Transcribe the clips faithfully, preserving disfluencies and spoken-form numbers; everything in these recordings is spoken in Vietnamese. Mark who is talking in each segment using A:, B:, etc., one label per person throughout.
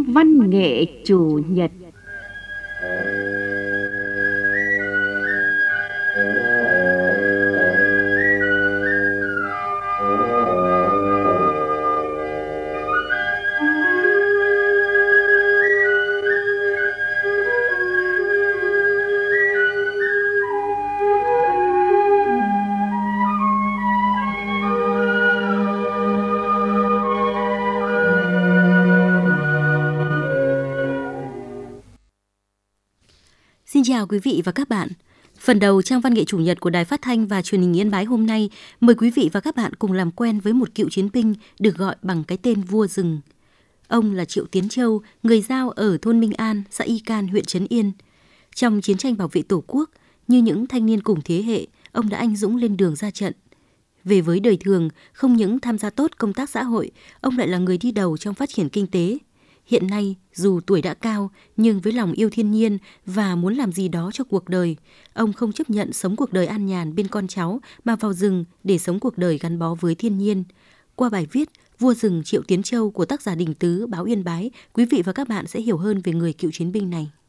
A: Văn nghệ chủ nhật.
B: Xin chào quý vị và các bạn. Phần đầu trang văn nghệ chủ nhật của Đài Phát thanh và Truyền hình Yên Bái hôm nay, mời quý vị và các bạn cùng làm quen với một cựu chiến binh được gọi bằng cái tên Vua Rừng. Ông là Triệu Tiến Châu, người Dao ở thôn Minh An, xã Y Can, huyện Trấn Yên. Trong chiến tranh bảo vệ Tổ quốc, như những thanh niên cùng thế hệ, ông đã anh dũng lên đường ra trận. Về với đời thường, không những tham gia tốt công tác xã hội, ông lại là người đi đầu trong phát triển kinh tế. Hiện nay, dù tuổi đã cao, nhưng với lòng yêu thiên nhiên và muốn làm gì đó cho cuộc đời, ông không chấp nhận sống cuộc đời an nhàn bên con cháu mà vào rừng để sống cuộc đời gắn bó với thiên nhiên. Qua bài viết Vua Rừng Triệu Tiến Châu của tác giả Đình Tứ, báo Yên Bái, quý vị và các bạn sẽ hiểu hơn về người cựu chiến binh này.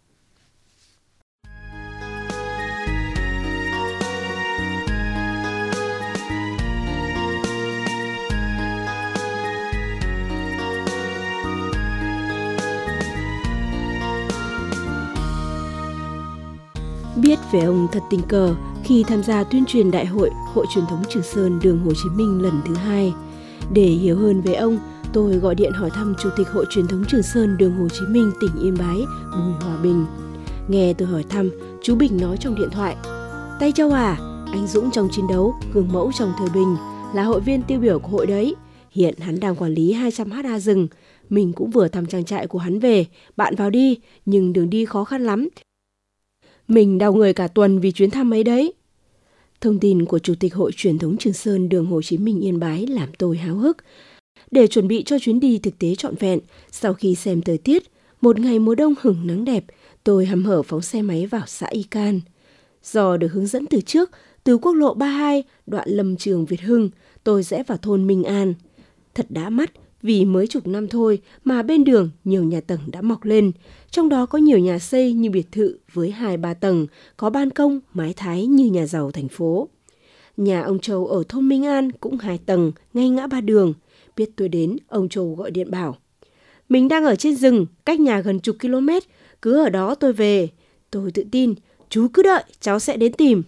C: Biết về ông thật tình cờ khi tham gia tuyên truyền đại hội Hội truyền thống Trường Sơn đường Hồ Chí Minh lần thứ hai. Để hiểu hơn về ông, tôi gọi điện hỏi thăm Chủ tịch Hội truyền thống Trường Sơn đường Hồ Chí Minh tỉnh Yên Bái, Bùi Hòa Bình. Nghe tôi hỏi thăm, chú Bình nói trong điện thoại: "Tay Châu à, anh dũng trong chiến đấu, gương mẫu trong thời bình, là hội viên tiêu biểu của hội đấy. Hiện hắn đang quản lý hai trăm héc ta rừng. Mình cũng vừa thăm trang trại của hắn về, bạn vào đi, nhưng đường đi khó khăn lắm. Mình đau người cả tuần vì chuyến thăm ấy đấy." Thông tin của Chủ tịch Hội truyền thống Trường Sơn đường Hồ Chí Minh Yên Bái làm tôi háo hức. Để chuẩn bị cho chuyến đi thực tế trọn vẹn, sau khi xem thời tiết, một ngày mùa đông hửng nắng đẹp, tôi hăm hở phóng xe máy vào xã Y Can. Do được hướng dẫn từ trước, từ quốc lộ ba mươi hai, đoạn Lâm Trường Việt Hưng, tôi rẽ vào thôn Minh An. Thật đã mắt, vì mới chục năm thôi mà bên đường nhiều nhà tầng đã mọc lên. Trong đó có nhiều nhà xây như biệt thự với hai ba tầng, có ban công, mái thái như nhà giàu thành phố. Nhà ông Châu ở thôn Minh An cũng hai tầng, ngay ngã ba đường. Biết tôi đến, ông Châu gọi điện bảo: "Mình đang ở trên rừng, cách nhà gần chục km, cứ ở đó tôi về." Tôi tự tin: "Chú cứ đợi, cháu sẽ đến tìm."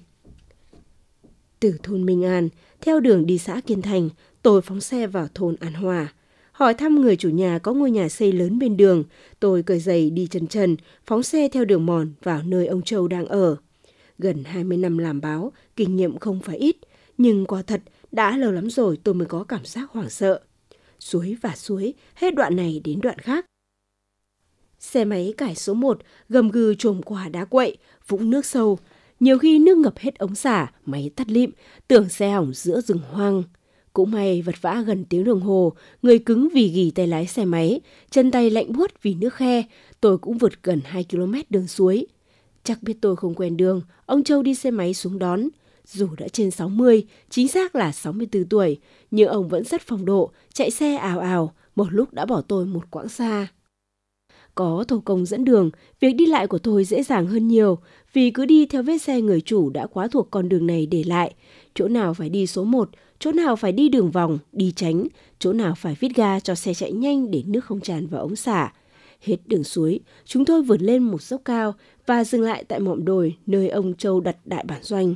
C: Từ thôn Minh An, theo đường đi xã Kiên Thành, tôi phóng xe vào thôn An Hòa. Hỏi thăm người chủ nhà có ngôi nhà xây lớn bên đường, tôi cởi giày đi chân trần, phóng xe theo đường mòn vào nơi ông Châu đang ở. Gần hai mươi năm làm báo, kinh nghiệm không phải ít, nhưng quả thật đã lâu lắm rồi tôi mới có cảm giác hoảng sợ. Suối và suối, hết đoạn này đến đoạn khác. Xe máy cải số một, gầm gừ trồm qua đá quậy, vũng nước sâu. Nhiều khi nước ngập hết ống xả, máy tắt lịm, tưởng xe hỏng giữa rừng hoang. Cũng may vật vã gần tiếng đồng hồ, người cứng vì ghì tay lái xe máy, chân tay lạnh buốt vì nước khe, tôi cũng vượt gần hai ki lô mét đường suối. Chắc biết tôi không quen đường, ông Châu đi xe máy xuống đón. Dù đã trên sáu mươi, chính xác là sáu mươi tư tuổi, nhưng ông vẫn rất phong độ, chạy xe ào ào, một lúc đã bỏ tôi một quãng xa. Có thổ công dẫn đường, việc đi lại của tôi dễ dàng hơn nhiều, vì cứ đi theo vết xe người chủ đã quá thuộc con đường này để lại. Chỗ nào phải đi số một, chỗ nào phải đi đường vòng, đi tránh, chỗ nào phải vít ga cho xe chạy nhanh để nước không tràn vào ống xả. Hết đường suối, chúng tôi vượt lên một dốc cao và dừng lại tại mỏm đồi nơi ông Châu đặt đại bản doanh.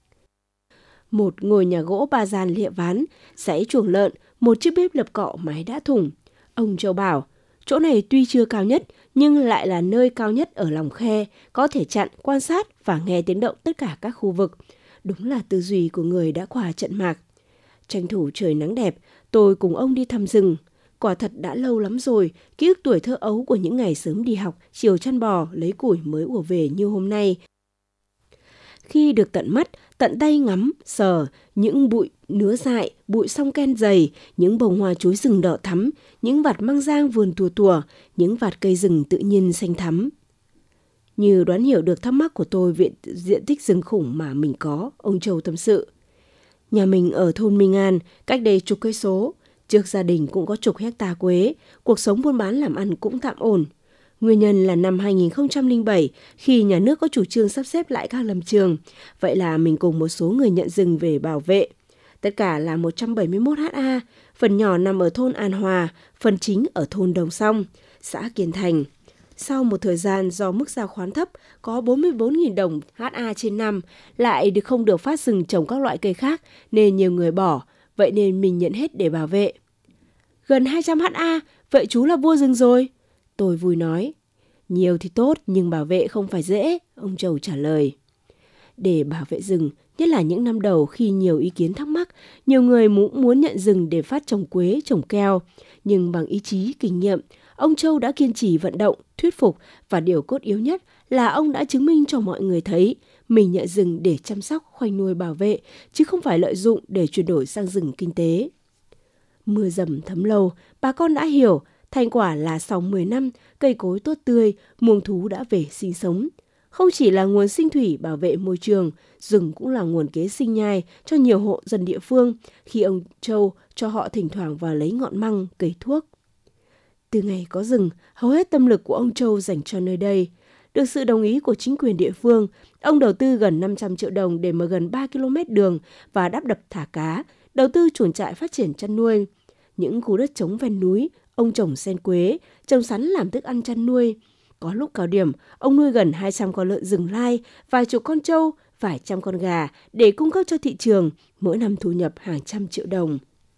C: Một ngôi nhà gỗ ba gian lịa ván, dãy chuồng lợn, một chiếc bếp lập cọ mái đã thủng. Ông Châu bảo: "Chỗ này tuy chưa cao nhất, nhưng lại là nơi cao nhất ở lòng khe, có thể chặn, quan sát và nghe tiếng động tất cả các khu vực." Đúng là tư duy của người đã qua trận mạc. Tranh thủ trời nắng đẹp, tôi cùng ông đi thăm rừng. Quả thật đã lâu lắm rồi, ký ức tuổi thơ ấu của những ngày sớm đi học, chiều chăn bò, lấy củi mới ùa về như hôm nay. Khi được tận mắt, tận tay ngắm, sờ, những bụi nứa dại, bụi song ken dày, những bông hoa chuối rừng đỏ thắm, những vạt măng giang vườn tùa tùa, những vạt cây rừng tự nhiên xanh thắm. Như đoán hiểu được thắc mắc của tôi về diện tích rừng khủng mà mình có, ông Châu tâm sự: "Nhà mình ở thôn Minh An, cách đây chục cây số. Trước gia đình cũng có chục hecta quế, cuộc sống buôn bán làm ăn cũng tạm ổn. Nguyên nhân là năm hai nghìn không trăm lẻ bảy, khi nhà nước có chủ trương sắp xếp lại các lâm trường, vậy là mình cùng một số người nhận rừng về bảo vệ. Tất cả là một trăm bảy mươi mốt ha, phần nhỏ nằm ở thôn An Hòa, phần chính ở thôn Đồng Song, xã Kiên Thành. Sau một thời gian do mức giao khoán thấp, có bốn mươi bốn nghìn đồng ha trên năm, lại được không được phát rừng trồng các loại cây khác nên nhiều người bỏ, vậy nên mình nhận hết để bảo vệ. Gần hai trăm ha, vậy chú là vua rừng rồi. Tôi vui nói. Nhiều thì tốt nhưng bảo vệ không phải dễ, ông Châu trả lời. Để bảo vệ rừng, nhất là những năm đầu khi nhiều ý kiến thắc mắc, nhiều người cũng muốn nhận rừng để phát trồng quế, trồng keo. Nhưng bằng ý chí, kinh nghiệm, ông Châu đã kiên trì vận động, thuyết phục và điều cốt yếu nhất là ông đã chứng minh cho mọi người thấy mình nhận rừng để chăm sóc, khoanh nuôi bảo vệ, chứ không phải lợi dụng để chuyển đổi sang rừng kinh tế. Mưa dầm thấm lâu, bà con đã hiểu, thành quả là sau mười năm, cây cối tốt tươi, muông thú đã về sinh sống. Không chỉ là nguồn sinh thủy bảo vệ môi trường, rừng cũng là nguồn kế sinh nhai cho nhiều hộ dân địa phương khi ông Châu cho họ thỉnh thoảng vào lấy ngọn măng, cấy thuốc. Từ ngày có rừng, hầu hết tâm lực của ông Châu dành cho nơi đây. Được sự đồng ý của chính quyền địa phương, ông đầu tư gần năm trăm triệu đồng để mở gần ba ki lô mét đường và đắp đập thả cá, đầu tư chuồng trại phát triển chăn nuôi. Những khu đất trống ven núi, ông trồng sen quế, trồng sắn làm thức ăn chăn nuôi. Có lúc cao điểm, ông nuôi gần hai trăm con lợn rừng lai, vài chục con trâu, vài trăm con gà để cung cấp cho thị trường, mỗi năm thu nhập hàng trăm triệu đồng.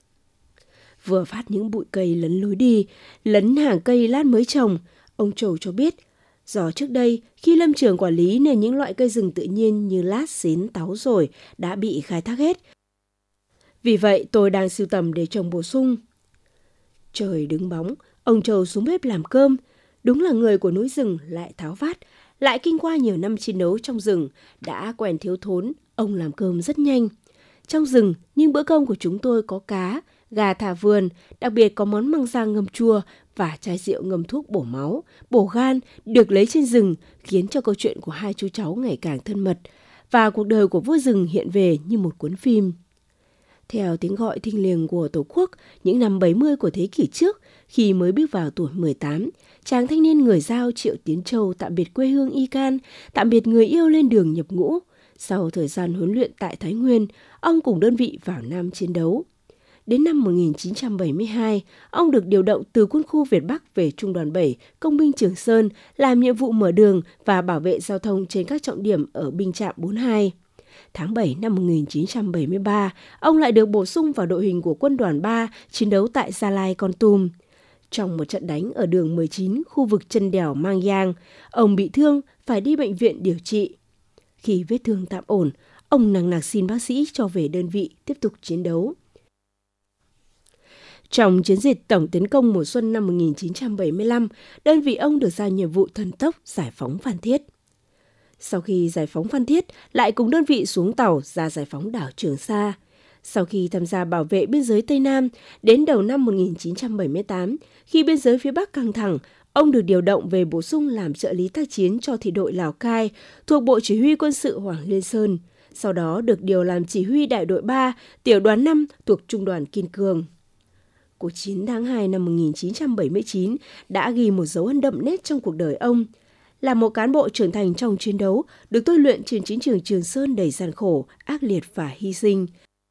C: Vừa phát những bụi cây lấn lối đi, lấn hàng cây lát mới trồng, ông Châu cho biết, do trước đây khi lâm trường quản lý nên những loại cây rừng tự nhiên như lát, xến, táo rồi đã bị khai thác hết. Vì vậy tôi đang sưu tầm để trồng bổ sung. Trời đứng bóng, ông Châu xuống bếp làm cơm. Đúng là người của núi rừng lại tháo vát, lại kinh qua nhiều năm chiến đấu trong rừng, đã quen thiếu thốn, ông làm cơm rất nhanh. Trong rừng, nhưng bữa cơm của chúng tôi có cá, gà thả vườn, đặc biệt có món măng rang ngâm chua và chai rượu ngâm thuốc bổ máu, bổ gan được lấy trên rừng, khiến cho câu chuyện của hai chú cháu ngày càng thân mật và cuộc đời của vua rừng hiện về như một cuốn phim. Theo tiếng gọi thiêng liêng của Tổ quốc, những năm bảy mươi của thế kỷ trước, khi mới bước vào tuổi mười tám, chàng thanh niên người Dao Triệu Tiến Châu tạm biệt quê hương Y Can, tạm biệt người yêu lên đường nhập ngũ. Sau thời gian huấn luyện tại Thái Nguyên, ông cùng đơn vị vào Nam chiến đấu. Đến năm một nghìn chín trăm bảy mươi hai, ông được điều động từ quân khu Việt Bắc về Trung đoàn bảy, Công binh Trường Sơn, làm nhiệm vụ mở đường và bảo vệ giao thông trên các trọng điểm ở binh trạm bốn mươi hai. Tháng bảy năm một nghìn chín trăm bảy mươi ba, ông lại được bổ sung vào đội hình của quân đoàn ba chiến đấu tại Gia Lai, Kon Tum. Trong một trận đánh ở đường mười chín, khu vực chân đèo Mang Giang, ông bị thương phải đi bệnh viện điều trị. Khi vết thương tạm ổn, ông nằng nặc xin bác sĩ cho về đơn vị tiếp tục chiến đấu. Trong chiến dịch tổng tiến công mùa xuân năm một nghìn chín trăm bảy mươi lăm, đơn vị ông được giao nhiệm vụ thần tốc giải phóng Phan Thiết. Sau khi giải phóng Phan Thiết, lại cùng đơn vị xuống tàu ra giải phóng đảo Trường Sa. Sau khi tham gia bảo vệ biên giới Tây Nam, đến đầu năm một nghìn chín trăm bảy mươi tám, khi biên giới phía Bắc căng thẳng, ông được điều động về bổ sung làm trợ lý tác chiến cho thị đội Lào Cai thuộc Bộ Chỉ huy Quân sự Hoàng Liên Sơn. Sau đó được điều làm chỉ huy đại đội ba, tiểu đoàn năm thuộc Trung đoàn Kiên Cường. Cuộc chiến tháng hai năm một nghìn chín trăm bảy mươi chín đã ghi một dấu ấn đậm nét trong cuộc đời ông. Là một cán bộ trưởng thành trong chiến đấu, được tôi luyện trên chiến trường Trường Sơn đầy gian khổ, ác liệt và hy sinh.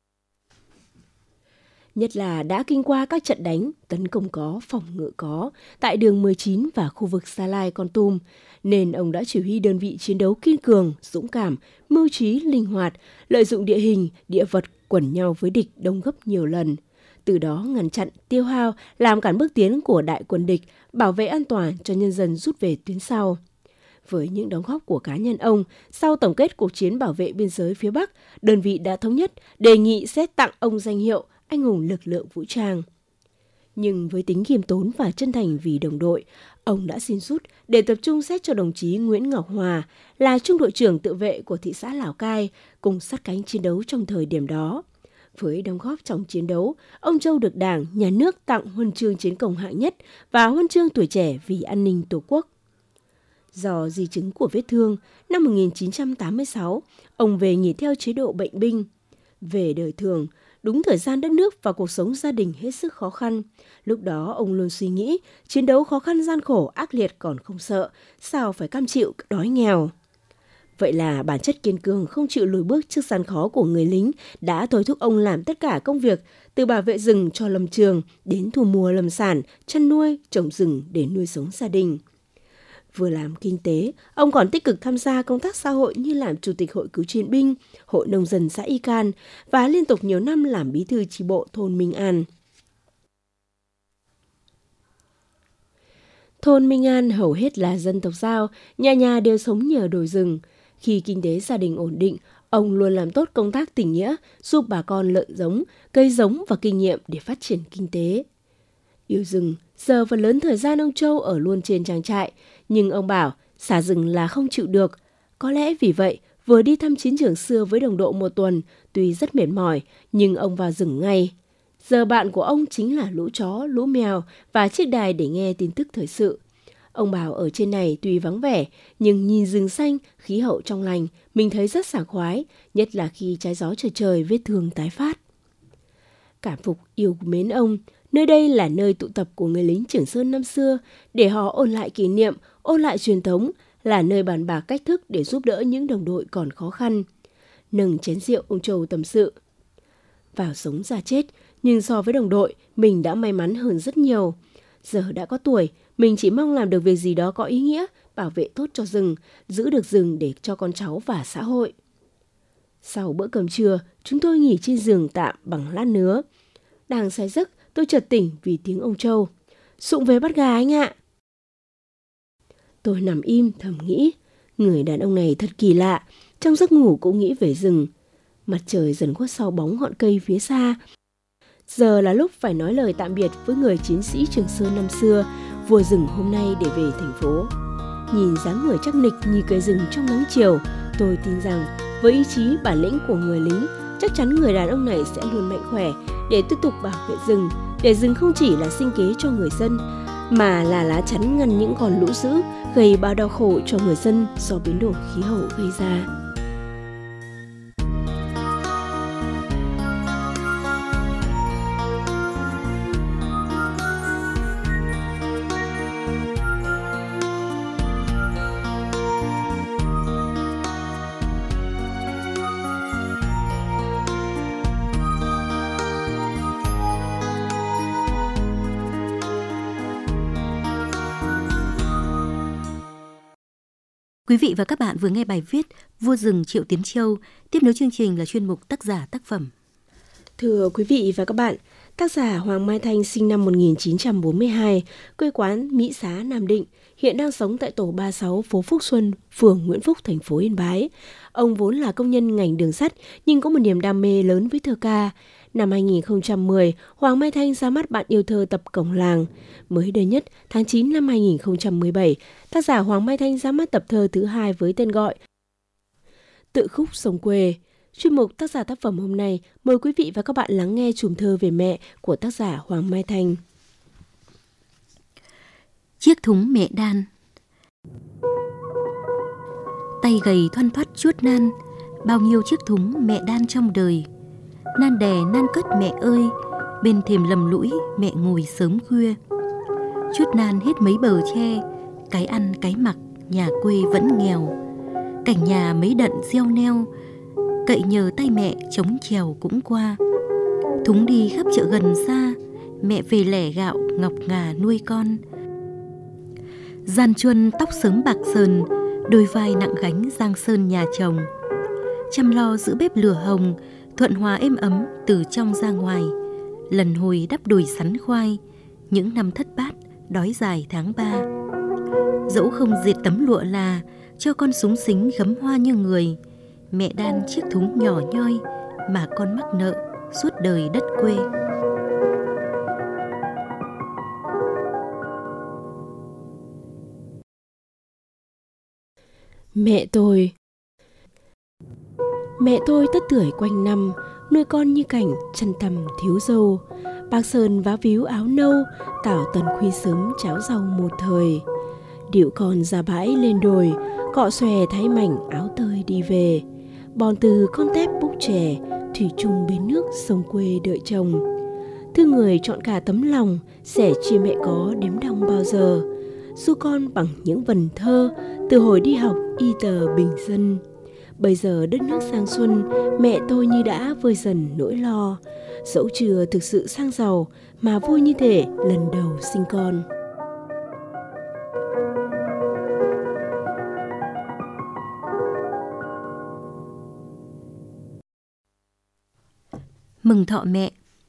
C: Nhất là đã kinh qua các trận đánh, tấn công có, phòng ngự có, tại đường mười chín và khu vực Sa Lai, Kon Tum, nên ông đã chỉ huy đơn vị chiến đấu kiên cường, dũng cảm, mưu trí, linh hoạt, lợi dụng địa hình, địa vật quẩn nhau với địch đông gấp nhiều lần. Từ đó ngăn chặn, tiêu hao, làm cản bước tiến của đại quân địch, bảo vệ an toàn cho nhân dân rút về tuyến sau. Với những đóng góp của cá nhân ông, sau tổng kết cuộc chiến bảo vệ biên giới phía Bắc, đơn vị đã thống nhất đề nghị xét tặng ông danh hiệu Anh hùng lực lượng vũ trang. Nhưng với tính khiêm tốn và chân thành vì đồng đội, ông đã xin rút để tập trung xét cho đồng chí Nguyễn Ngọc Hòa là trung đội trưởng tự vệ của thị xã Lào Cai cùng sát cánh chiến đấu trong thời điểm đó. Với đóng góp trong chiến đấu, ông Châu được Đảng, Nhà nước tặng huân chương chiến công hạng nhất và huân chương tuổi trẻ vì an ninh Tổ quốc. Do di chứng của vết thương, năm một nghìn chín trăm tám mươi sáu, ông về nghỉ theo chế độ bệnh binh. Về đời thường, đúng thời gian đất nước và cuộc sống gia đình hết sức khó khăn. Lúc đó ông luôn suy nghĩ, chiến đấu khó khăn gian khổ ác liệt còn không sợ, sao phải cam chịu đói nghèo. Vậy là bản chất kiên cường không chịu lùi bước trước gian khó của người lính đã thôi thúc ông làm tất cả công việc, từ bảo vệ rừng cho lâm trường đến thu mua lâm sản, chăn nuôi, trồng rừng để nuôi sống gia đình. Vừa làm kinh tế, ông còn tích cực tham gia công tác xã hội như làm chủ tịch hội cựu chiến binh, hội nông dân xã Y Can và liên tục nhiều năm làm bí thư chi bộ thôn Minh An. Thôn Minh An hầu hết là dân tộc Dao, nhà nhà đều sống nhờ đồi rừng. Khi kinh tế gia đình ổn định, ông luôn làm tốt công tác tình nghĩa, giúp bà con lợn giống, cây giống và kinh nghiệm để phát triển kinh tế. Yêu rừng, giờ phần lớn thời gian ông Châu ở luôn trên trang trại, nhưng ông bảo xả rừng là không chịu được. Có lẽ vì vậy, vừa đi thăm chiến trường xưa với đồng đội một tuần, tuy rất mệt mỏi, nhưng ông vào rừng ngay. Giờ bạn của ông chính là lũ chó, lũ mèo và chiếc đài để nghe tin tức thời sự. Ông bảo ở trên này tuy vắng vẻ, nhưng nhìn rừng xanh, khí hậu trong lành, mình thấy rất sảng khoái, nhất là khi trái gió trời trời vết thương tái phát. Cảm phục yêu mến ông, nơi đây là nơi tụ tập của người lính Trường Sơn năm xưa, để họ ôn lại kỷ niệm, ôn lại truyền thống, là nơi bàn bạc cách thức để giúp đỡ những đồng đội còn khó khăn. Nâng chén rượu, ông Châu tâm sự. Vào sống ra chết, nhưng so với đồng đội, mình đã may mắn hơn rất nhiều. Giờ đã có tuổi, mình chỉ mong làm được việc gì đó có ý nghĩa, bảo vệ tốt cho rừng, giữ được rừng để cho con cháu và xã hội. Sau bữa cơm trưa, chúng tôi nghỉ trên giường tạm bằng lát nứa. Đang say giấc, tôi chợt tỉnh vì tiếng ông Châu. Sụng về bắt gà anh ạ. Tôi nằm im thầm nghĩ, người đàn ông này thật kỳ lạ, trong giấc ngủ cũng nghĩ về rừng. Mặt trời dần khuất sau bóng ngọn cây phía xa. Giờ là lúc phải nói lời tạm biệt với người chiến sĩ Trường Sơn năm xưa, vua rừng hôm nay để về thành phố. Nhìn dáng người chắc nịch như cây rừng trong nắng chiều, tôi tin rằng với ý chí bản lĩnh của người lính, chắc chắn người đàn ông này sẽ luôn mạnh khỏe để tiếp tục bảo vệ rừng, để rừng không chỉ là sinh kế cho người dân, mà là lá chắn ngăn những con lũ dữ gây bao đau khổ cho người dân do biến đổi khí hậu gây ra.
B: Quý vị và các bạn vừa nghe bài viết Vua rừng Triệu Tiến Châu. Tiếp nối chương trình là chuyên mục tác giả tác phẩm.
C: Thưa quý vị và các bạn, tác giả Hoàng Mai Thanh sinh năm một nghìn chín trăm bốn mươi hai, quê quán Mỹ Xá, Nam Định, hiện đang sống tại tổ ba mươi sáu phố Phúc Xuân, phường Nguyễn Phúc, thành phố Yên Bái. Ông vốn là công nhân ngành đường sắt nhưng có một niềm đam mê lớn với thơ ca. Năm hai nghìn không trăm mười, Hoàng Mai Thanh ra mắt Bạn Yêu Thơ tập Cổng Làng. Mới đây nhất, tháng chín năm hai nghìn không trăm mười bảy, tác giả Hoàng Mai Thanh ra mắt tập thơ thứ hai với tên gọi Tự khúc sông quê. Chuyên mục tác giả tác phẩm hôm nay, mời quý vị và các bạn lắng nghe chùm thơ về mẹ của tác giả Hoàng Mai Thanh.
B: Chiếc thúng mẹ đan. Tay gầy thoăn thoắt chuốt nan, bao nhiêu chiếc thúng mẹ đan trong đời. Nan đè nan cất mẹ ơi, bên thềm lầm lũi mẹ ngồi sớm khuya. Chút nan hết mấy bờ tre, cái ăn cái mặc nhà quê vẫn nghèo. Cảnh nhà mấy đận gieo neo, cậy nhờ tay mẹ chống trèo cũng qua. Thúng đi khắp chợ gần xa, mẹ về lẻ gạo ngọc ngà nuôi con. Gian chuân tóc sớm bạc sờn, đôi vai nặng gánh giang sơn nhà chồng. Chăm lo giữ bếp lửa hồng, thuận hòa êm ấm từ trong ra ngoài. Lần hồi đắp đùi sắn khoai, những năm thất bát đói dài tháng ba. Dẫu không diệt tấm lụa là, cho con súng xính gấm hoa như người. Mẹ đan chiếc thúng nhỏ nhoi mà con mắc nợ suốt đời đất quê.
C: Mẹ tôi Mẹ tôi tất tưởi quanh năm, nuôi con như cảnh chăn tằm thiếu dâu. Bác Sơn vá víu áo nâu, Tảo tần khuya sớm cháo rau một thời. Điệu con ra bãi lên đồi, cọ xòe thái mảnh áo tơi đi về. Bòn từ con tép búc chè, thủy chung bến nước sông quê đợi chồng. Thương người chọn cả tấm lòng, sẻ chia mẹ có đếm đong bao giờ. Du con bằng những vần thơ, từ hồi đi học y tờ bình dân. Bây giờ đất nước sang xuân, mẹ tôi như đã vơi dần nỗi lo. Dẫu chưa thực sự sang giàu, mà vui như thể lần đầu sinh con.
B: Mừng thọ mẹ.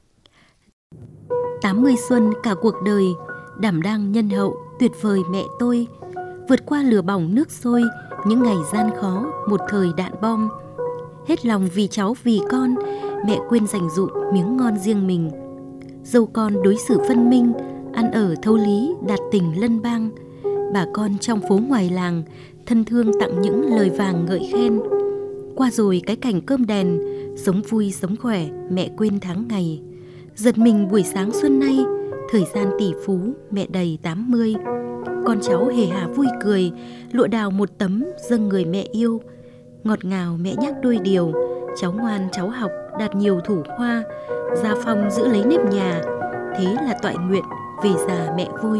B: Tám mươi xuân cả cuộc đời, đảm đang nhân hậu, tuyệt vời mẹ tôi. Vượt qua lửa bỏng nước sôi, những ngày gian khó, một thời đạn bom. Hết lòng vì cháu vì con, mẹ quên dành dụm miếng ngon riêng mình. Dâu con đối xử phân minh, ăn ở thấu lý, đạt tình lân bang. Bà con trong phố ngoài làng, thân thương tặng những lời vàng ngợi khen. Qua rồi cái cảnh cơm đèn, sống vui sống khỏe, mẹ quên tháng ngày. Giật mình buổi sáng xuân nay, thời gian tỷ phú, mẹ đầy tám mươi. Con cháu hề hà vui cười, lụa đào một tấm dâng người mẹ yêu. Ngọt ngào mẹ nhắc đôi điều, cháu ngoan cháu học đạt nhiều thủ khoa. Gia phong giữ lấy nếp nhà, thế là toại nguyện, về già mẹ vui.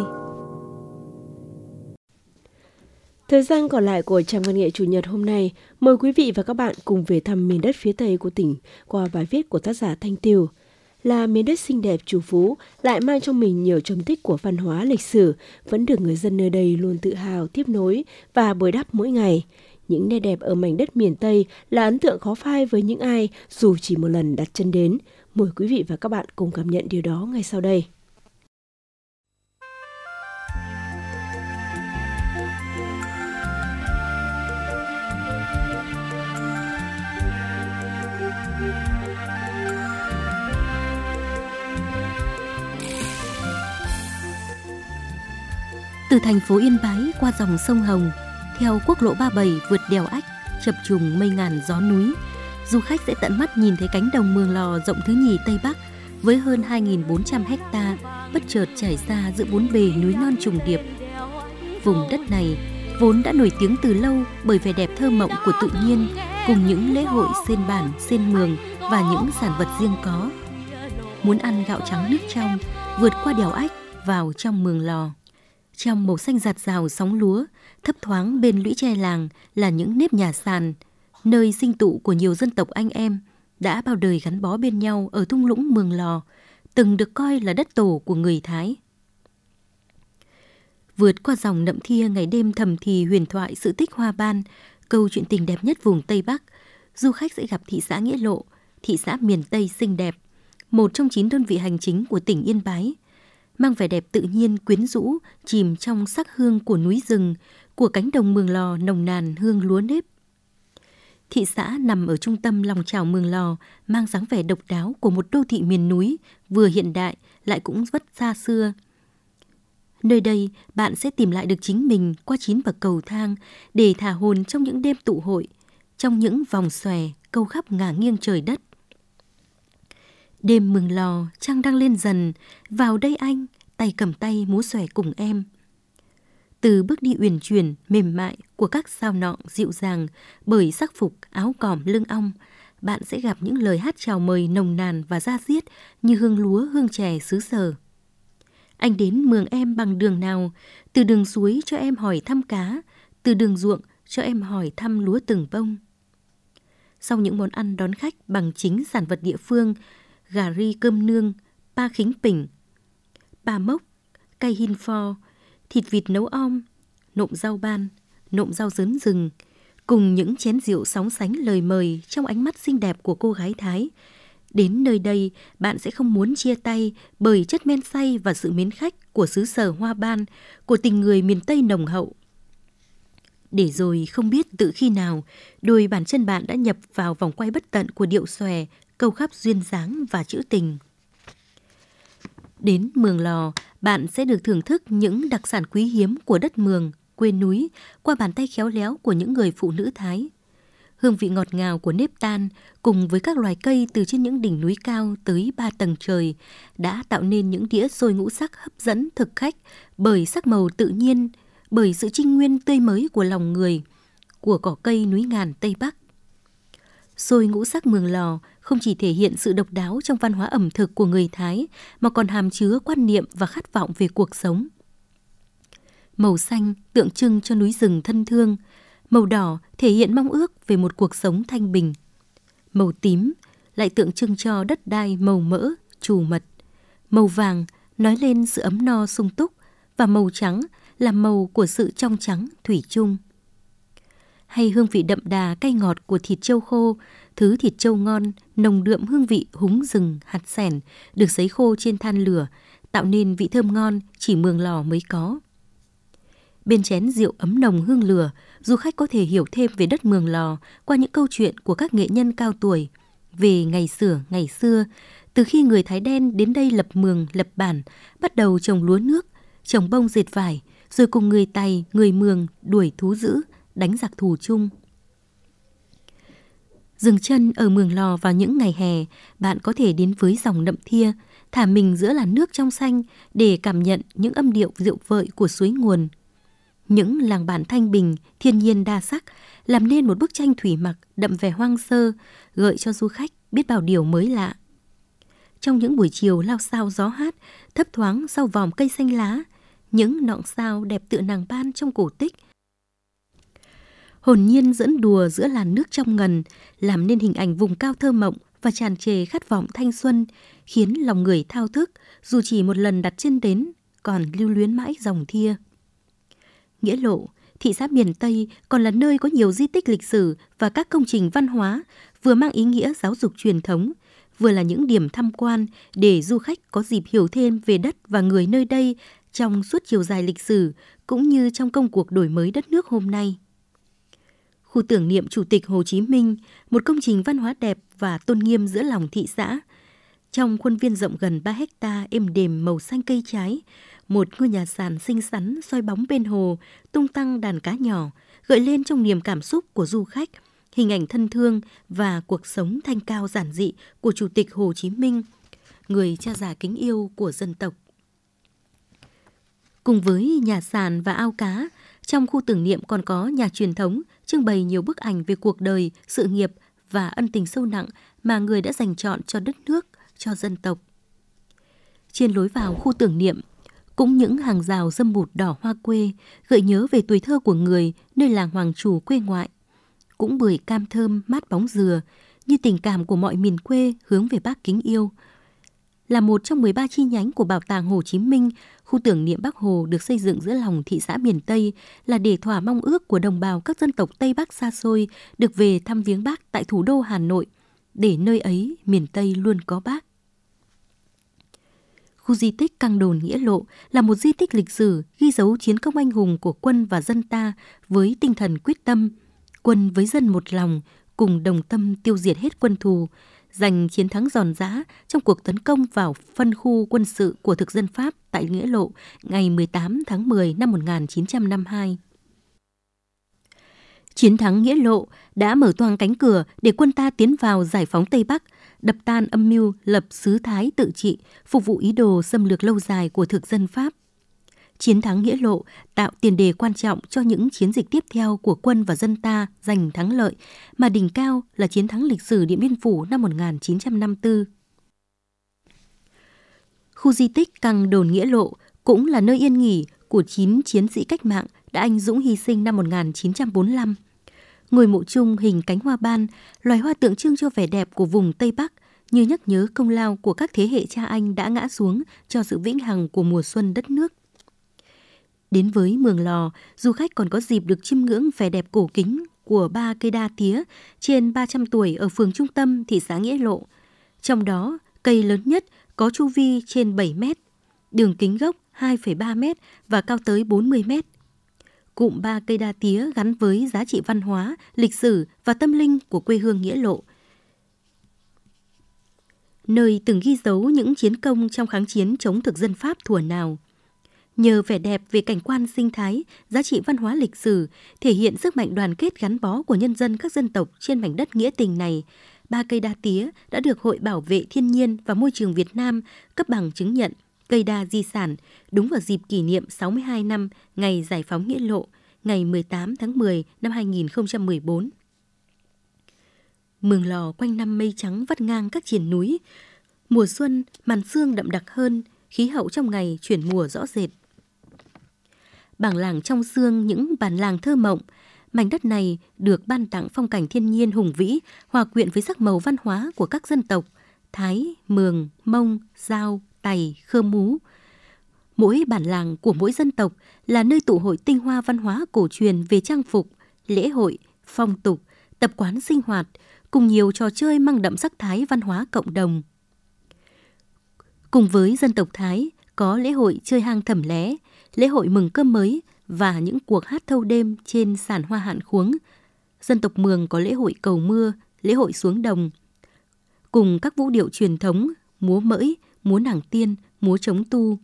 C: Thời gian còn lại của trang văn nghệ Chủ nhật hôm nay, mời quý vị và các bạn cùng về thăm miền đất phía Tây của tỉnh qua bài viết của tác giả Thanh Tiều. Là miền đất xinh đẹp trù phú, lại mang trong mình nhiều trầm tích của văn hóa lịch sử, vẫn được người dân nơi đây luôn tự hào tiếp nối và bồi đắp mỗi ngày. Những nét đẹp ở mảnh đất miền Tây là ấn tượng khó phai với những ai dù chỉ một lần đặt chân đến. Mời quý vị và các bạn cùng cảm nhận điều đó ngay sau đây.
B: Từ thành phố Yên Bái qua dòng sông Hồng, theo quốc lộ ba mươi bảy vượt đèo Ách, chập trùng mây ngàn gió núi, du khách sẽ tận mắt nhìn thấy cánh đồng Mường Lò rộng thứ nhì Tây Bắc với hơn hai nghìn bốn trăm hecta bất chợt trải ra giữa bốn bề núi non trùng điệp. Vùng đất này vốn đã nổi tiếng từ lâu bởi vẻ đẹp thơ mộng của tự nhiên cùng những lễ hội xên bản, xên mường và những sản vật riêng có. Muốn ăn gạo trắng nước trong, vượt qua đèo Ách vào trong Mường Lò. Trong màu xanh rạt rào sóng lúa, thấp thoáng bên lũy tre làng là những nếp nhà sàn, nơi sinh tụ của nhiều dân tộc anh em, đã bao đời gắn bó bên nhau ở thung lũng Mường Lò, từng được coi là đất tổ của người Thái. Vượt qua dòng Nậm Thia ngày đêm thầm thì huyền thoại sự tích hoa ban, câu chuyện tình đẹp nhất vùng Tây Bắc, du khách sẽ gặp thị xã Nghĩa Lộ, thị xã miền Tây xinh đẹp, một trong chín đơn vị hành chính của tỉnh Yên Bái, mang vẻ đẹp tự nhiên quyến rũ, chìm trong sắc hương của núi rừng, của cánh đồng Mường Lò nồng nàn hương lúa nếp. Thị xã nằm ở trung tâm lòng chảo Mường Lò, mang dáng vẻ độc đáo của một đô thị miền núi, vừa hiện đại lại cũng rất xa xưa. Nơi đây, bạn sẽ tìm lại được chính mình qua chín bậc cầu thang để thả hồn trong những đêm tụ hội, trong những vòng xòe câu khắp ngả nghiêng trời đất. Đêm Mường Lò, trăng đang lên dần, vào đây anh, tay cầm tay múa xòe cùng em. Từ bước đi uyển chuyển, mềm mại của các sao nọng dịu dàng bởi sắc phục áo cỏm lưng ong, bạn sẽ gặp những lời hát chào mời nồng nàn và da diết như hương lúa hương chè xứ sở. Anh đến mường em bằng đường nào, từ đường suối cho em hỏi thăm cá, từ đường ruộng cho em hỏi thăm lúa từng bông. Sau những món ăn đón khách bằng chính sản vật địa phương, gà ri cơm nương, pa khính pỉnh, pa mốc, cay hin pho, thịt vịt nấu om, nộm rau ban, nộm rau dớn rừng, cùng những chén rượu sóng sánh lời mời trong ánh mắt xinh đẹp của cô gái Thái. Đến nơi đây, bạn sẽ không muốn chia tay bởi chất men say và sự mến khách của xứ sở hoa ban, của tình người miền Tây nồng hậu. Để rồi không biết tự khi nào, đôi bàn chân bạn đã nhập vào vòng quay bất tận của điệu xòe, câu khắp duyên dáng và trữ tình. Đến Mường Lò, bạn sẽ được thưởng thức những đặc sản quý hiếm của đất Mường, quê núi, qua bàn tay khéo léo của những người phụ nữ Thái. Hương vị ngọt ngào của nếp tan cùng với các loài cây từ trên những đỉnh núi cao tới ba tầng trời đã tạo nên những đĩa xôi ngũ sắc hấp dẫn thực khách bởi sắc màu tự nhiên, bởi sự trinh nguyên tươi mới của lòng người, của cỏ cây núi ngàn Tây Bắc. Xôi ngũ sắc Mường Lò không chỉ thể hiện sự độc đáo trong văn hóa ẩm thực của người Thái, mà còn hàm chứa quan niệm và khát vọng về cuộc sống. Màu xanh tượng trưng cho núi rừng thân thương, màu đỏ thể hiện mong ước về một cuộc sống thanh bình. Màu tím lại tượng trưng cho đất đai màu mỡ, trù mật. Màu vàng nói lên sự ấm no sung túc, và màu trắng là màu của sự trong trắng thủy chung. Hay hương vị đậm đà cay ngọt của thịt trâu khô, thứ thịt trâu ngon, nồng đượm hương vị húng rừng, hạt xẻn, được sấy khô trên than lửa, tạo nên vị thơm ngon chỉ Mường Lò mới có. Bên chén rượu ấm nồng hương lửa, du khách có thể hiểu thêm về đất Mường Lò qua những câu chuyện của các nghệ nhân cao tuổi, về ngày xưa ngày xưa, từ khi người Thái đen đến đây lập mường, lập bản, bắt đầu trồng lúa nước, trồng bông dệt vải, rồi cùng người Tày, người Mường đuổi thú dữ, đánh giặc thù chung. Dừng chân ở Mường Lò vào những ngày hè, bạn có thể đến với dòng Nậm Thia, thả mình giữa làn nước trong xanh để cảm nhận những âm điệu rượu vợi của suối nguồn. Những làng bản thanh bình, thiên nhiên đa sắc, làm nên một bức tranh thủy mặc đậm vẻ hoang sơ, gợi cho du khách biết bao điều mới lạ. Trong những buổi chiều lao sao gió hát, thấp thoáng sau vòm cây xanh lá, những nọng sao đẹp tựa nàng ban trong cổ tích, hồn nhiên dẫn đùa giữa làn nước trong ngần, làm nên hình ảnh vùng cao thơ mộng và tràn trề khát vọng thanh xuân, khiến lòng người thao thức, dù chỉ một lần đặt chân đến, còn lưu luyến mãi dòng Thia. Nghĩa Lộ, thị xã miền Tây, còn là nơi có nhiều di tích lịch sử và các công trình văn hóa, vừa mang ý nghĩa giáo dục truyền thống, vừa là những điểm tham quan để du khách có dịp hiểu thêm về đất và người nơi đây trong suốt chiều dài lịch sử, cũng như trong công cuộc đổi mới đất nước hôm nay. Khu tưởng niệm Chủ tịch Hồ Chí Minh, một công trình văn hóa đẹp và tôn nghiêm giữa lòng thị xã. Trong khuôn viên rộng gần ba héc ta êm đềm màu xanh cây trái, một ngôi nhà sàn xinh xắn soi bóng bên hồ, tung tăng đàn cá nhỏ, gợi lên trong niềm cảm xúc của du khách hình ảnh thân thương và cuộc sống thanh cao giản dị của Chủ tịch Hồ Chí Minh, người cha già kính yêu của dân tộc. Cùng với nhà sàn và ao cá, trong khu tưởng niệm còn có nhà truyền thống trưng bày nhiều bức ảnh về cuộc đời, sự nghiệp và ân tình sâu nặng mà người đã dành chọn cho đất nước, cho dân tộc. Trên lối vào khu tưởng niệm, cũng những hàng rào râm bụt đỏ hoa quê, gợi nhớ về tuổi thơ của người nơi làng Hoàng Trù quê ngoại. Cũng bưởi cam thơm mát bóng dừa, như tình cảm của mọi miền quê hướng về Bác kính yêu. Là một trong mười ba chi nhánh của Bảo tàng Hồ Chí Minh, khu tưởng niệm Bác Hồ được xây dựng giữa lòng thị xã miền Tây là để thỏa mong ước của đồng bào các dân tộc Tây Bắc xa xôi được về thăm viếng Bác tại thủ đô Hà Nội, để nơi ấy miền Tây luôn có Bác. Khu di tích Căng Đồn Nghĩa Lộ là một di tích lịch sử ghi dấu chiến công anh hùng của quân và dân ta với tinh thần quyết tâm, quân với dân một lòng, cùng đồng tâm tiêu diệt hết quân thù, giành chiến thắng giòn giã trong cuộc tấn công vào phân khu quân sự của thực dân Pháp tại Nghĩa Lộ ngày mười tám tháng mười năm một nghìn chín trăm năm mươi hai. Chiến thắng Nghĩa Lộ đã mở toang cánh cửa để quân ta tiến vào giải phóng Tây Bắc, đập tan âm mưu lập xứ Thái tự trị, phục vụ ý đồ xâm lược lâu dài của thực dân Pháp. Chiến thắng Nghĩa Lộ tạo tiền đề quan trọng cho những chiến dịch tiếp theo của quân và dân ta giành thắng lợi, mà đỉnh cao là chiến thắng lịch sử Điện Biên Phủ năm một nghìn chín trăm năm mươi tư. Khu di tích Căng Đồn Nghĩa Lộ cũng là nơi yên nghỉ của chín chiến sĩ cách mạng đã anh dũng hy sinh năm một nghìn chín trăm bốn mươi lăm. Ngôi mộ chung hình cánh hoa ban, loài hoa tượng trưng cho vẻ đẹp của vùng Tây Bắc, như nhắc nhớ công lao của các thế hệ cha anh đã ngã xuống cho sự vĩnh hằng của mùa xuân đất nước. Đến với Mường Lò, du khách còn có dịp được chiêm ngưỡng vẻ đẹp cổ kính của ba cây đa tía trên ba trăm tuổi ở phường trung tâm thị xã Nghĩa Lộ. Trong đó, cây lớn nhất có chu vi trên bảy mét, đường kính gốc hai phẩy ba mét và cao tới bốn mươi mét. Cụm ba cây đa tía gắn với giá trị văn hóa, lịch sử và tâm linh của quê hương Nghĩa Lộ, nơi từng ghi dấu những chiến công trong kháng chiến chống thực dân Pháp thuở nào. Nhờ vẻ đẹp về cảnh quan sinh thái, giá trị văn hóa lịch sử, thể hiện sức mạnh đoàn kết gắn bó của nhân dân các dân tộc trên mảnh đất nghĩa tình này, ba cây đa tía đã được Hội Bảo vệ Thiên nhiên và Môi trường Việt Nam cấp bằng chứng nhận cây đa di sản đúng vào dịp kỷ niệm sáu mươi hai năm ngày giải phóng Nghĩa Lộ, ngày mười tám tháng mười năm hai nghìn không trăm mười bốn. Mường Lò quanh năm mây trắng vắt ngang các triền núi. Mùa xuân, màn sương đậm đặc hơn, khí hậu trong ngày chuyển mùa rõ rệt. Bản làng trong sương những bản làng thơ mộng, mảnh đất này được ban tặng phong cảnh thiên nhiên hùng vĩ, hòa quyện với sắc màu văn hóa của các dân tộc Thái, Mường, Mông, Dao, Tày, Khơ Mú. Mỗi bản làng của mỗi dân tộc là nơi tụ hội tinh hoa văn hóa cổ truyền về trang phục, lễ hội, phong tục, tập quán sinh hoạt, cùng nhiều trò chơi mang đậm sắc thái văn hóa cộng đồng. Cùng với dân tộc Thái, có lễ hội chơi hang thẩm lé, lễ hội mừng cơm mới và những cuộc hát thâu đêm trên sàn hoa hạn khuống. Dân tộc Mường có lễ hội cầu mưa, lễ hội xuống đồng, cùng các vũ điệu truyền thống, múa mỡi, múa nàng tiên, múa trống tu.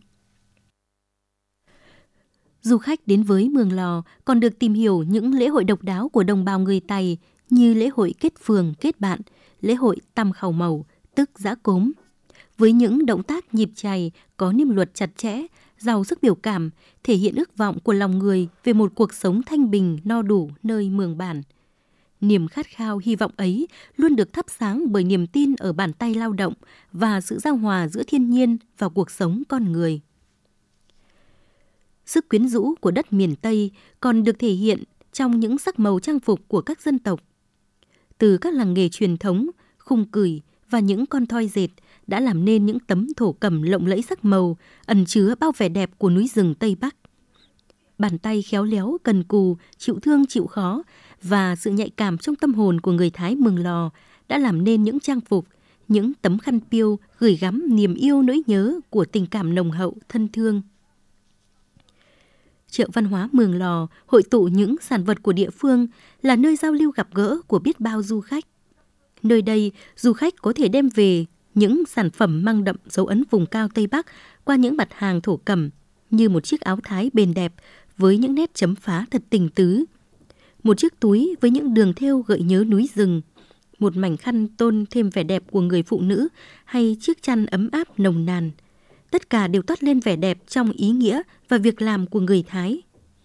B: Du khách đến với Mường Lò còn được tìm hiểu những lễ hội độc đáo của đồng bào người Tày như lễ hội kết phường, kết bạn, lễ hội tăm khẩu màu, tức giã cốm. Với những động tác nhịp chày, có niêm luật chặt chẽ, giàu sức biểu cảm, thể hiện ước vọng của lòng người về một cuộc sống thanh bình, no đủ nơi Mường Bản. Niềm khát khao hy vọng ấy luôn được thắp sáng bởi niềm tin ở bàn tay lao động và sự giao hòa giữa thiên nhiên và cuộc sống con người. Sức quyến rũ của đất miền Tây còn được thể hiện trong những sắc màu trang phục của các dân tộc. Từ các làng nghề truyền thống, khung cửi và những con thoi dệt đã làm nên những tấm thổ cẩm lộng lẫy sắc màu, ẩn chứa bao vẻ đẹp của núi rừng Tây Bắc. Bàn tay khéo léo, cần cù, chịu thương chịu khó và sự nhạy cảm trong tâm hồn của người Thái Mường Lò đã làm nên những trang phục, những tấm khăn piêu gửi gắm niềm yêu nỗi nhớ của tình cảm nồng hậu, thân thương. Chợ văn hóa Mường Lò hội tụ những sản vật của địa phương, là nơi giao lưu gặp gỡ của biết bao du khách. Nơi đây, du khách có thể đem về những sản phẩm mang đậm dấu ấn vùng cao Tây Bắc qua những mặt hàng thổ cẩm như một chiếc áo thái bền đẹp với những nét chấm phá thật tình tứ, một chiếc túi với những đường thêu gợi nhớ núi rừng, một mảnh khăn tôn thêm vẻ đẹp của người phụ nữ hay chiếc chăn ấm áp nồng nàn. Tất cả đều toát lên vẻ đẹp trong ý nghĩa và việc làm của người Thái.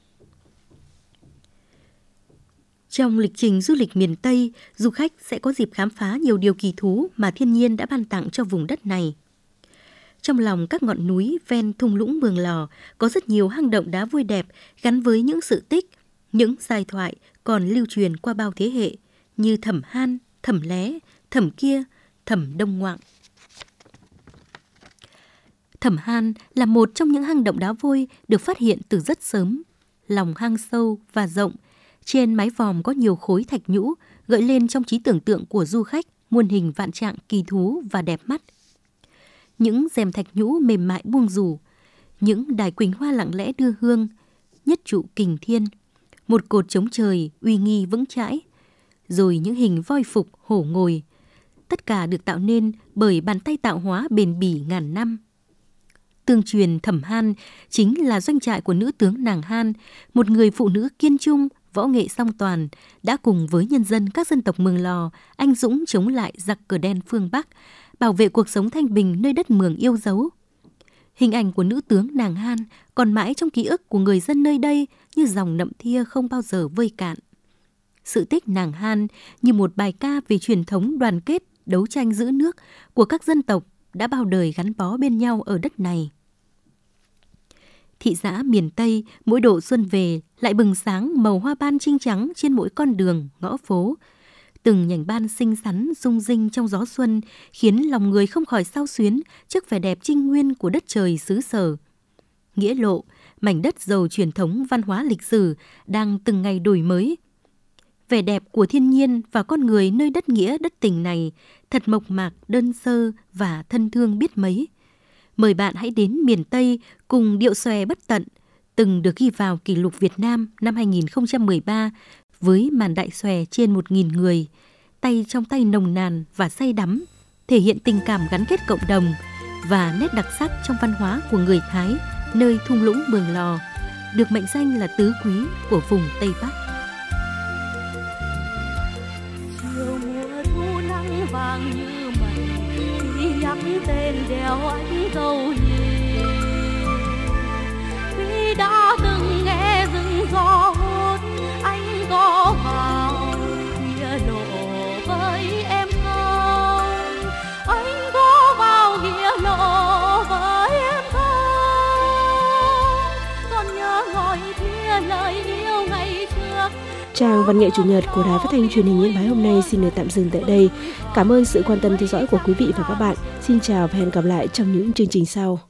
B: Trong lịch trình du lịch miền Tây, du khách sẽ có dịp khám phá nhiều điều kỳ thú mà thiên nhiên đã ban tặng cho vùng đất này. Trong lòng các ngọn núi ven thung lũng Mường Lò có rất nhiều hang động đá vôi đẹp gắn với những sự tích, những giai thoại còn lưu truyền qua bao thế hệ như Thẩm Han, Thẩm Lé, Thẩm Kia, Thẩm Đông Ngoạng. Thẩm Han là một trong những hang động đá vôi được phát hiện từ rất sớm. Lòng hang sâu và rộng, trên mái vòm có nhiều khối thạch nhũ gợi lên trong trí tưởng tượng của du khách muôn hình vạn trạng kỳ thú và đẹp mắt. Những rèm thạch nhũ mềm mại buông rủ, những đài quỳnh hoa lặng lẽ đưa hương, nhất trụ kình thiên, một cột chống trời uy nghi vững chãi, rồi những hình voi phục hổ ngồi. Tất cả được tạo nên bởi bàn tay tạo hóa bền bỉ ngàn năm. Tương truyền Thẩm Han chính là doanh trại của nữ tướng Nàng Han, một người phụ nữ kiên trung, võ nghệ song toàn, đã cùng với nhân dân các dân tộc Mường Lò anh dũng chống lại giặc cờ đen phương Bắc, bảo vệ cuộc sống thanh bình nơi đất Mường yêu dấu. Hình ảnh của nữ tướng Nàng Han còn mãi trong ký ức của người dân nơi đây như dòng nậm thia không bao giờ vơi cạn. Sự tích Nàng Han như một bài ca về truyền thống đoàn kết, đấu tranh giữ nước của các dân tộc đã bao đời gắn bó bên nhau ở đất này. Thị xã miền Tây mỗi độ xuân về lại bừng sáng màu hoa ban trinh trắng trên mỗi con đường, ngõ phố. Từng nhành ban xinh xắn rung rinh trong gió xuân khiến lòng người không khỏi xao xuyến trước vẻ đẹp trinh nguyên của đất trời xứ sở. Nghĩa Lộ, mảnh đất giàu truyền thống văn hóa lịch sử đang từng ngày đổi mới. Vẻ đẹp của thiên nhiên và con người nơi đất nghĩa đất tình này thật mộc mạc, đơn sơ và thân thương biết mấy. Mời bạn hãy đến miền Tây cùng điệu xòe bất tận, từng được ghi vào kỷ lục Việt Nam năm hai nghìn không trăm mười ba với màn đại xòe trên một nghìn người, tay trong tay nồng nàn và say đắm, thể hiện tình cảm gắn kết cộng đồng và nét đặc sắc trong văn hóa của người Thái nơi thung lũng Mường Lò, được mệnh danh là tứ quý của vùng Tây Bắc.
D: Chiều mùa thu nắng vàng như mật khi nhắc tên đèo anh dâu nhì, vì đã từng nghe rừng gió hút anh có vào khuya lộ với lời yêu ngày trước.
C: Trang văn nghệ chủ nhật của Đài Phát thanh Truyền hình Yên Bái hôm nay xin được tạm dừng tại đây. Cảm ơn sự quan tâm theo dõi của quý vị và các bạn. Xin chào và hẹn gặp lại trong những chương trình sau.